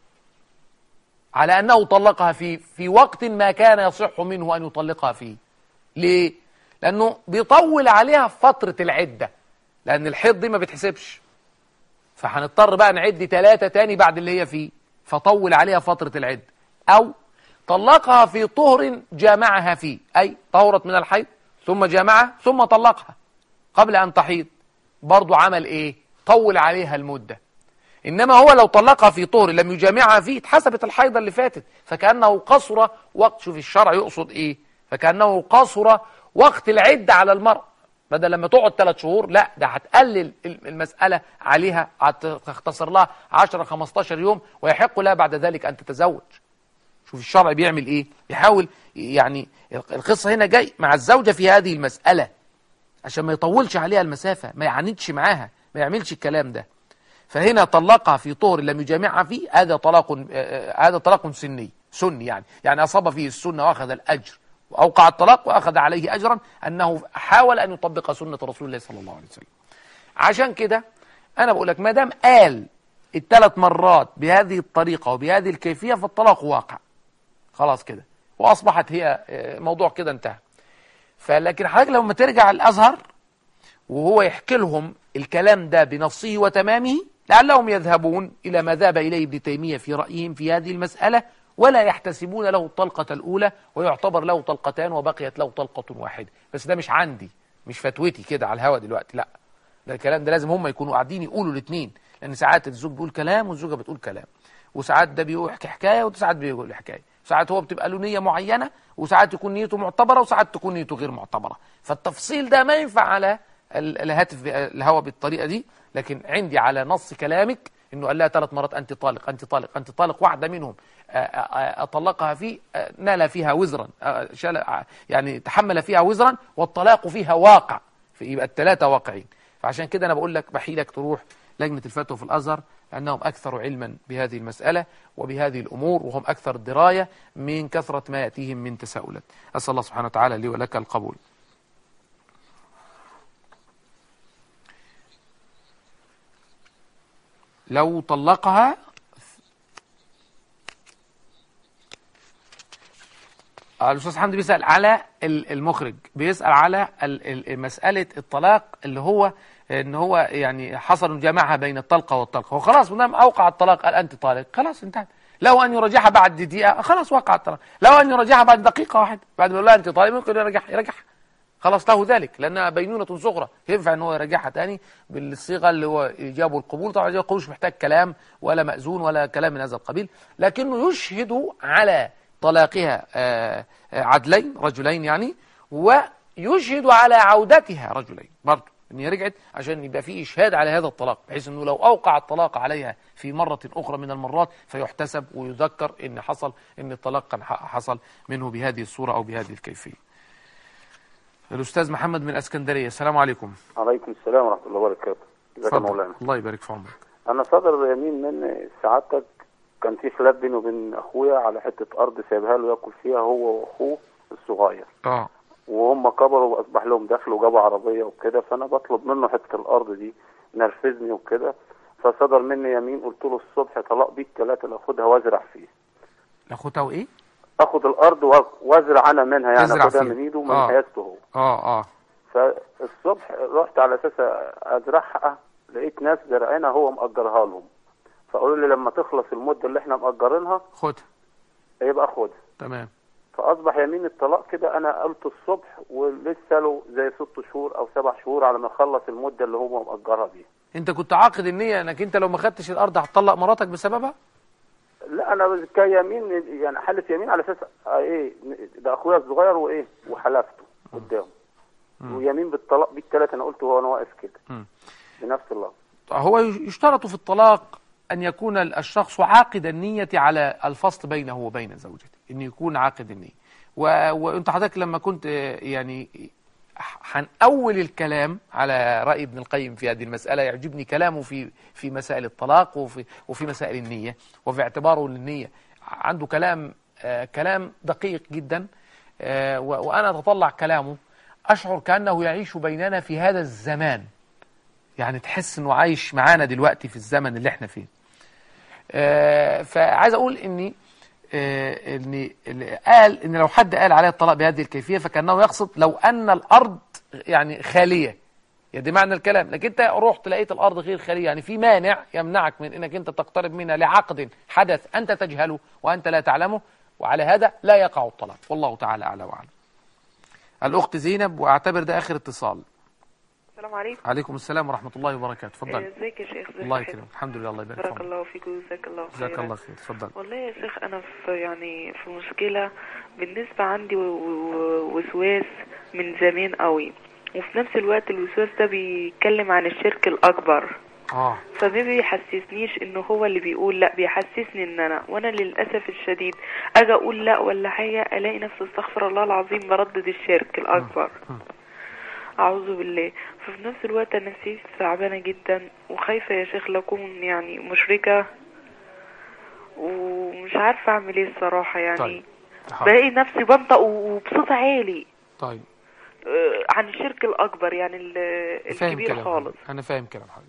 على أنه طلقها في وقت ما كان يصح منه أن يطلقها فيه. ليه؟ لأنه بيطول عليها فترة العدة، لأن الحيض دي ما بتحسبش، فهنضطر بقى نعد 3 تاني بعد اللي هي فيه، فطول عليها فترة العدة. أو طلقها في طهر جامعها فيه، أي طهرت من الحيض ثم جامعها ثم طلقها قبل أن تحيض، برضو عمل إيه؟ طول عليها المدة. إنما هو لو طلقها في طهر لم يجامعها فيه اتحسبت الحيضة اللي فاتت، فكأنه قصر وقت. شوف الشرع يقصد إيه؟ فكأنه قصر وقت العدة على المرأة، بدل لما تقعد 3 شهور لا، ده هتقلل المسألة عليها، هتختصر لها 10-15 يوم، ويحق لها بعد ذلك أن تتزوج. شوف الشرع بيعمل إيه؟ يحاول يعني القصة هنا جاي مع الزوجة في هذه المسألة عشان ما يطولش عليها المسافة، ما يعاندش معاها، ما يعملش الكلام ده. فهنا طلقها في طهر لم يجامعها فيه، هذا طلاق سني يعني أصاب فيه السنة وأخذ الأجر وأوقع الطلاق وأخذ عليه أجرا أنه حاول أن يطبق سنة رسول الله صلى الله عليه وسلم. عشان كده أنا بقول لك ما دام قال 3 مرات بهذه الطريقة وبهذه الكيفية فالطلاق واقع خلاص كده، وأصبحت هي موضوع كده انتهى. فلكن حضرتك لما ترجع الأزهر وهو يحكي لهم الكلام ده بنصه وتمامه لعلهم يذهبون إلى ما ذهب إليه ابن تيمية في رأيهم في هذه المسألة، ولا يحتسبون له الطلقة الأولى ويعتبر له طلقتان وبقيت له طلقة واحدة. بس ده مش عندي، مش فتوتي كده على الهوا دلوقتي، لا، ده الكلام ده لازم هم يكونوا قاعدين يقولوا الاثنين، لأن ساعات الزوج بيقول كلام والزوجة بتقول كلام، وساعات ده بيحكي حكاية وساعات بيقول حكاية، ساعات هو بتبقى له نية معينة وساعات يكون نيته معتبرة وساعات تكون نيته غير معتبرة. فالتفصيل ده ما ينفع على الهاتف الهوا بالطريقة دي. لكن عندي على نص كلامك انه قال لها 3 مرات انت طالق انت طالق انت طالق، واحده منهم اطلقها فيه نال فيها وزرا، يعني تحمل فيها وزرا، والطلاق فيها واقع، يبقى الثلاثه واقعين. فعشان كده انا بقول لك بحيلك تروح لجنه الفتوى في الازهر، لانهم اكثر علما بهذه المساله وبهذه الامور، وهم اكثر درايه من كثره ما ياتيهم من تساؤلات. اسال الله سبحانه وتعالى لي ولك القبول. لو طلقها الأستاذ حمدي بيسأل على المخرج، بيسأل على مسألة الطلاق اللي هو ان هو يعني حصل جماعة بين الطلقة والطلقة، وخلاص ما دام أوقع الطلاق قال أنت طالق، خلاص انتهت. لو أن يراجعها بعد دقيقة خلاص وقع الطلاق، لو أن يراجعها بعد دقيقة واحدة بعد ما يقول لها أنت طالق ممكن يرجعها خلاص له ذلك، لأنها بينونة صغرى، ينفع ان هو يرجعها تاني بالصيغة اللي هو إيجاب والقبول. طبعا إيجاب والقبول مش محتاج كلام ولا مأذون ولا كلام من هذا القبيل، لكنه يشهد على طلاقها عدلين رجلين يعني، ويشهد على عودتها رجلين برضه ان هي رجعت، عشان يبقى فيه إشهاد على هذا الطلاق، بحيث انه لو أوقع الطلاق عليها في مرة أخرى من المرات فيحتسب ويذكر ان حصل ان الطلاق كان حصل منه بهذه الصورة أو بهذه الكيفية. الأستاذ محمد من الإسكندرية، السلام عليكم. عليكم السلام ورحمة الله وبركاته. ازيك يا مولانا؟ الله يبارك في عمرك. أنا صدر يمين من سعادتك، كان في خلاف بيني وبين أخويا على حتة أرض سايبها له ياكل فيها هو وأخوه الصغير. وهم كبروا وأصبح لهم دخل وجابوا عربية وكده، فأنا بطلب منه حتة الأرض دي نرفزني وكده، فصدر مني يمين قلت له الصبح طلاق بيك 3 ناخدها وازرع فيه. ناخدها وإيه؟ اخد الارض وازرع انا منها، يعني اخدها من ايده ومن حياته هو. فالصبح رحت على اساس ازرعها، لقيت ناس زرعينها هو مأجرها لهم، فقالوا لي لما تخلص المده اللي احنا مأجرينها خدها، يبقى خدها. تمام. فاصبح يمين الطلاق كده، انا قلت الصبح ولسه له زي 6 شهور او 7 شهور على ما يخلص المده اللي هو مأجرها بيها. انت كنت عاقد النية انك انت لو ما خدتش الارض هتطلق مراتك بسببها؟ لا انا كيمين يعني حلف يمين على اساس ايه، ده اخويا الصغير وايه وحلفته قدامه، ويمين بالطلاق بيك 3 انا قلت وانا واقف كده بنفس اللفظ. هو يشترط في الطلاق ان يكون الشخص عاقد النية على الفصل بينه وبين زوجته، ان يكون عاقد النية. وانت حضرتك لما كنت يعني هنأول الكلام على رأي ابن القيم في هذه المسألة، يعجبني كلامه في مسائل الطلاق وفي مسائل النية، وفي اعتباره للنية عنده كلام دقيق جدا، وأنا أتطلع كلامه أشعر كأنه يعيش بيننا في هذا الزمان، يعني تحس أنه عايش معانا دلوقتي في الزمن اللي احنا فيه. فعايز أقول إن قال إن لو حد قال عليه الطلاق بهذه الكيفية فكأنه يقصد لو أن الأرض يعني خالية، يعني معنى الكلام. لكن أنت رحت لقيت الأرض غير خالية، يعني في مانع يمنعك من أنك أنت تقترب منها لعقد حدث أنت تجهله وأنت لا تعلمه، وعلى هذا لا يقع الطلاق، والله تعالى أعلى وأعلم. الأخت زينب، وأعتبر ده آخر اتصال. السلام عليكم. عليكم السلام ورحمة الله وبركاته. تفضل. ازيك يا شيخ؟ الله يكرمك. الحمد لله. الله يبارك فيك. بارك الله فيك وجزاك الله خير. جزاك الله خير. تفضل. والله يا شيخ انا في مشكلة بالنسبة عندي وسواس من زمان قوي، وفي نفس الوقت الوسواس ده بيتكلم عن الشرك الأكبر. فما بيحسسنيش انه هو اللي بيقول لا، بيحسسني ان انا، وانا للأسف الشديد اجي اقول لا ولا حاجة الاقي نفسي استغفر الله العظيم بردد الشرك الأكبر. أعوذ بالله. ففي نفس الوقت أنا نفسيتي تعبانة جدا وخايفة يا شيخ لأكون يعني مشركة، ومش عارفة أعمل إيه الصراحة يعني. طيب. بلاقي نفسي بنطق وبصوت عالي. طيب. عن الشرك الأكبر يعني الكبير خالص. أنا فاهم كلام حضرتك.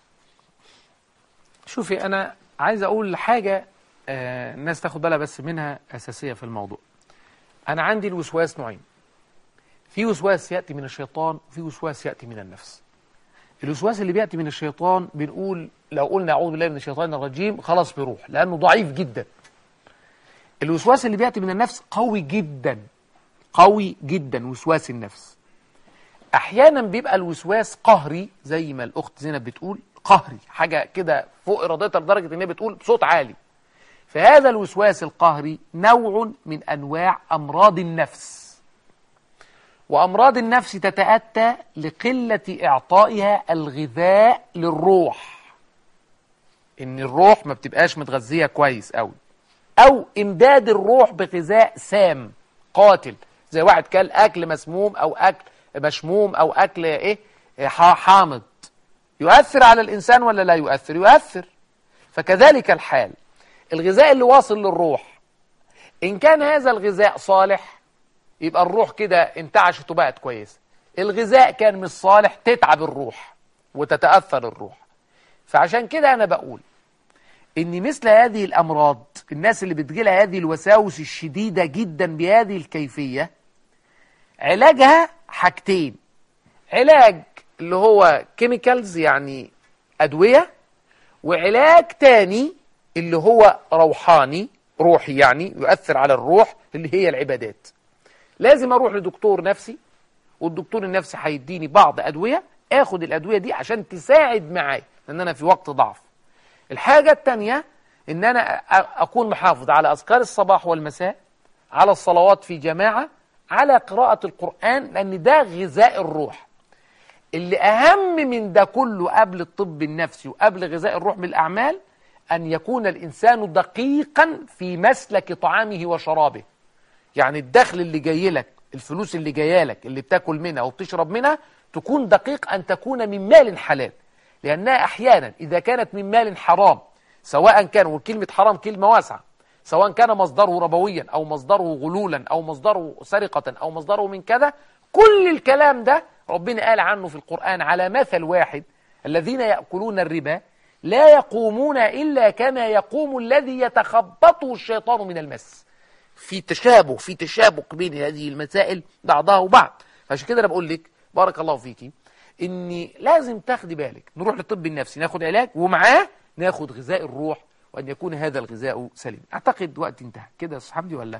شوفي أنا عايز أقول حاجة الناس تاخد بالها بس منها أساسية في الموضوع. أنا عندي الوسواس نوعين، في وسواس يأتي من الشيطان وفي وسواس يأتي من النفس. الوسواس اللي بيأتي من الشيطان بنقول لو قلنا أعوذ بالله من الشيطان الرجيم خلاص بيروح، لأنه ضعيف جدا. الوسواس اللي بيأتي من النفس قوي جدا، قوي جدا وسواس النفس. أحيانا بيبقى الوسواس قهري زي ما الأخت زينب بتقول، قهري، حاجة كده فوق إرادتها لدرجة إن هي بتقول بصوت عالي. فهذا الوسواس القهري نوع من أنواع أمراض النفس، وأمراض النفس تتأتى لقلة إعطائها الغذاء للروح، إن الروح ما بتبقاش متغذية كويس أوي، أو إمداد الروح بغذاء سام قاتل، زي واحد كل أكل مسموم أو أكل مشموم أو أكل حامض، يؤثر على الإنسان ولا لا يؤثر؟ يؤثر. فكذلك الحال، الغذاء اللي واصل للروح إن كان هذا الغذاء صالح يبقى الروح كده انتعشت وبقت كويسة. الغذاء كان مش صالح تتعب الروح وتتأثر الروح. فعشان كده أنا بقول إن مثل هذه الأمراض، الناس اللي بتجيلها هذه الوساوس الشديدة جدا بهذه الكيفية، علاجها حاجتين: علاج اللي هو كيميكالز يعني أدوية، وعلاج تاني اللي هو روحاني روحي يعني يؤثر على الروح، اللي هي العبادات. لازم أروح لدكتور نفسي، والدكتور النفسي هيديني بعض أدوية، آخد الأدوية دي عشان تساعد معايا لأن أنا في وقت ضعف. الحاجة التانية إن أنا أكون محافظ على أذكار الصباح والمساء، على الصلوات في جماعة، على قراءة القرآن، لأن ده غذاء الروح. اللي أهم من ده كله قبل الطب النفسي وقبل غذاء الروح بالأعمال أن يكون الإنسان دقيقا في مسلك طعامه وشرابه. يعني الدخل اللي جاي لك، الفلوس اللي جايه لك اللي بتاكل منها وبتشرب منها، تكون دقيق أن تكون من مال حلال، لأنها أحيانا إذا كانت من مال حرام، سواء كان، وكلمة حرام كلمة واسعة، سواء كان مصدره ربويا أو مصدره غلولا أو مصدره سرقة أو مصدره من كذا، كل الكلام ده ربنا قال عنه في القرآن على مثل واحد: الذين يأكلون الربا لا يقومون إلا كما يقوم الذي يتخبطه الشيطان من المس. في تشابك بين هذه المسائل بعضها وبعض. فعشان كده أنا بقول لك بارك الله فيكي إني لازم تاخدي بالك، نروح للطب النفسي ناخد علاج، ومعاه ناخد غذاء الروح، وأن يكون هذا الغذاء سليم. أعتقد وقت انتهى كده يا صحابي ولا؟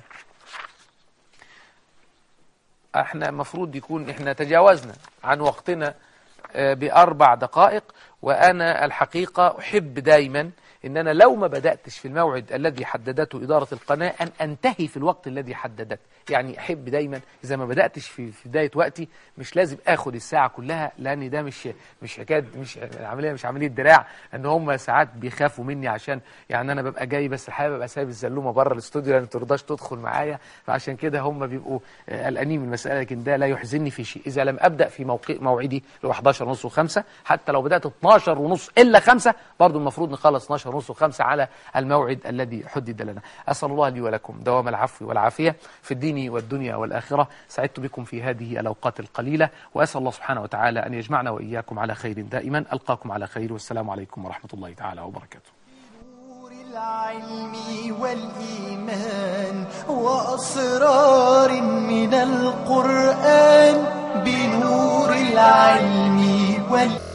احنا مفروض يكون احنا تجاوزنا عن وقتنا ب4 دقائق، وأنا الحقيقة أحب دايما إن أنا لو ما بدأتش في الموعد الذي حددته إدارة القناة أن أنتهي في الوقت الذي حددته. يعني أحب دايما إذا ما بدأتش في بداية وقتي مش لازم أخد الساعة كلها، لأن ده مش حكاية، مش عملية دراع، أن هم ساعات بيخافوا مني عشان يعني أنا ببقى جاي بس الحقيقة ببقى سايب الزلومة بره الاستوديو لأن ترضاش تدخل معايا، فعشان كده هم بيبقوا قلقانين من المسألة. لكن ده لا يحزنني في شيء إذا لم أبدأ في موعدي ل 11:30 و5، حتى لو بدأت 12:30 إلا 5 برضو المفروض نخلص 12:30 و5 على الموعد الذي حدد لنا. أسأل الله لي ولكم دوام العفو والعافية في الدين والدنيا والآخرة. سعدت بكم في هذه الأوقات القليلة، وأسأل الله سبحانه وتعالى أن يجمعنا وإياكم على خير دائما. ألقاكم على خير، والسلام عليكم ورحمة الله تعالى وبركاته. العلم والإيمان وأسرار من القرآن، بنور العلم والإيمان.